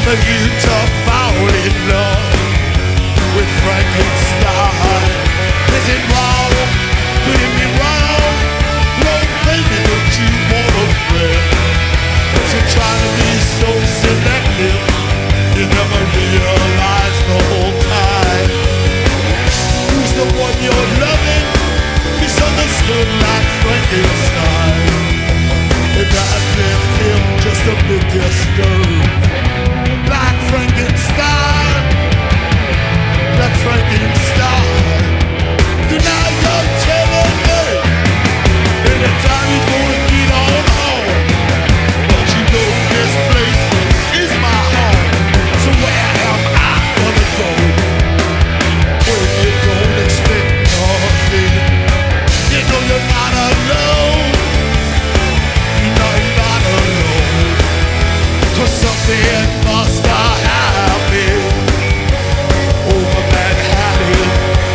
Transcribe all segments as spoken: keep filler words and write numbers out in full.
for you to fall in love with Frankenstein. Is it wrong? Could it be wrong? No, baby, don't you want a friend? Cause you're trying to be so selective, you never realize the whole time. Who's the one you're loving? Misunderstood like Frankenstein. And that left him just a bit disturbed. Like Frankenstein, like Frankenstein. Tonight you're telling me anytime you're gonna get on home. Don't you know this place is my home? So where am I gonna go when you don't expect nothing? You know you're not alone. You know you're not alone. Cause something must have happened over Manhattan.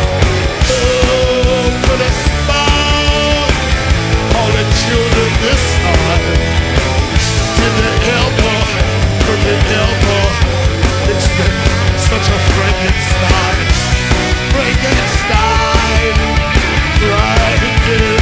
Oh, could it spawn all the children this time? Did they ever, could they ever expect such a Frankenstein? Frankenstein, Frankenstein.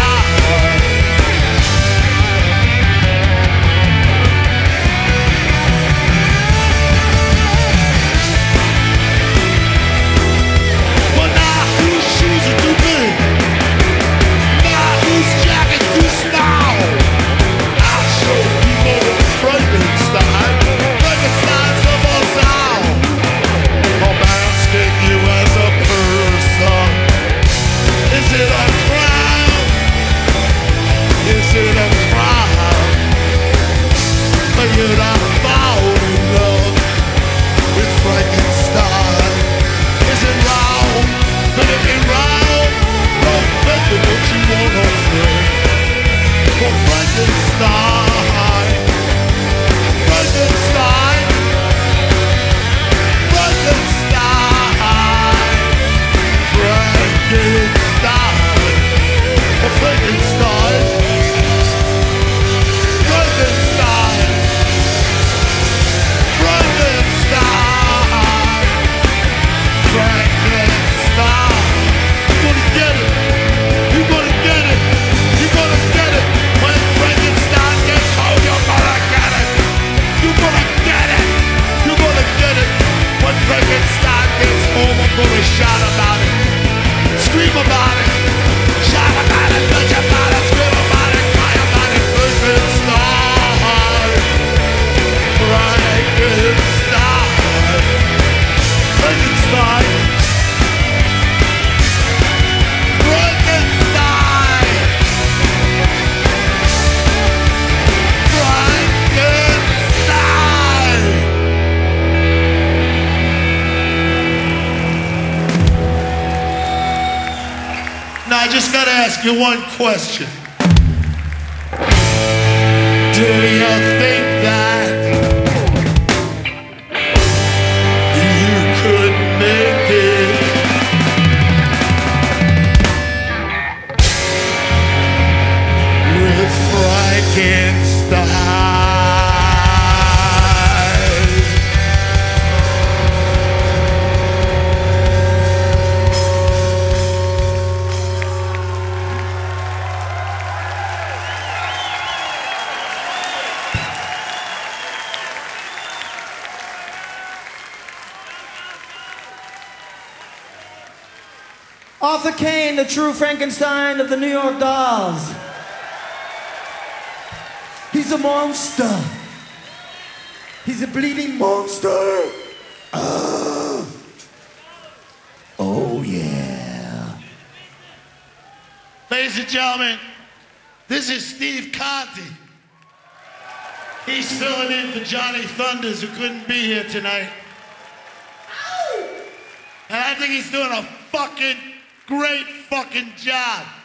You one question. Do you think that you could make it? With Frankenstein? Arthur Kane, the true Frankenstein of the New York Dolls. He's a monster. He's a bleeding monster. Uh. Oh, yeah. Ladies and gentlemen, this is Steve Conti. He's filling in for Johnny Thunders, who couldn't be here tonight. And I think he's doing a fucking great fucking job.